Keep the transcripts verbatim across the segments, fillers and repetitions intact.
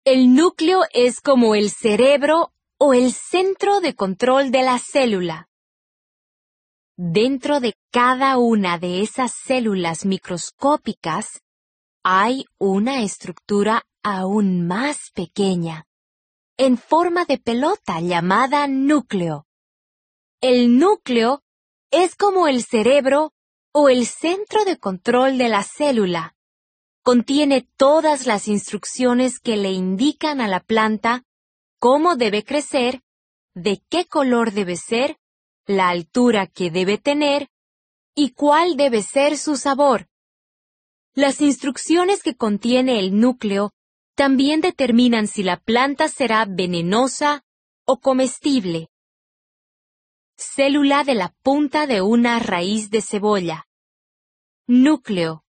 El núcleo es como el cerebro o el centro de control de la célula. Dentro de cada una de esas células microscópicas hay una estructura aún más pequeña, en forma de pelota llamada núcleo. El núcleo es como el cerebro o el centro de control de la célula. Contiene todas las instrucciones que le indican a la planta cómo debe crecer, de qué color debe ser, la altura que debe tener y cuál debe ser su sabor. Las instrucciones que contiene el núcleo también determinan si la planta será venenosa o comestible. Célula de la punta de una raíz de cebolla. Núcleo.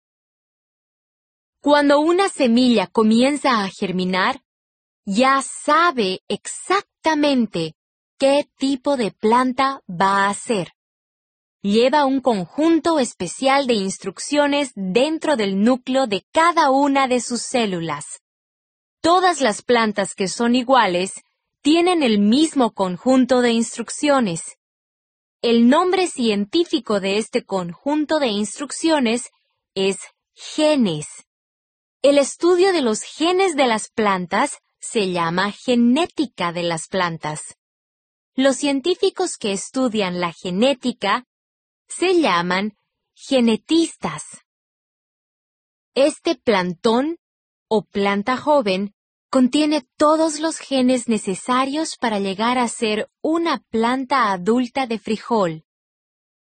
Cuando una semilla comienza a germinar, ya sabe exactamente qué tipo de planta va a ser. Lleva un conjunto especial de instrucciones dentro del núcleo de cada una de sus células. Todas las plantas que son iguales tienen el mismo conjunto de instrucciones. El nombre científico de este conjunto de instrucciones es genes. El estudio de los genes de las plantas se llama genética de las plantas. Los científicos que estudian la genética se llaman genetistas. Este plantón o planta joven contiene todos los genes necesarios para llegar a ser una planta adulta de frijol.